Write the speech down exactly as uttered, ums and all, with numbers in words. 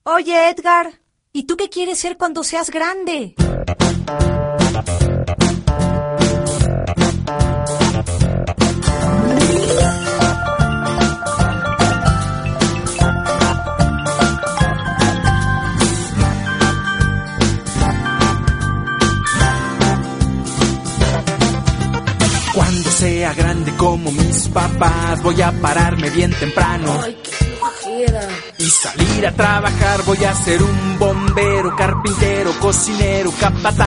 Oye, Edgar, ¿y tú qué quieres ser cuando seas grande? Cuando sea grande como mis papás, voy a pararme bien temprano. Ay, qué flojera. Y salir a trabajar, voy a ser un bombero, carpintero, cocinero, capataz.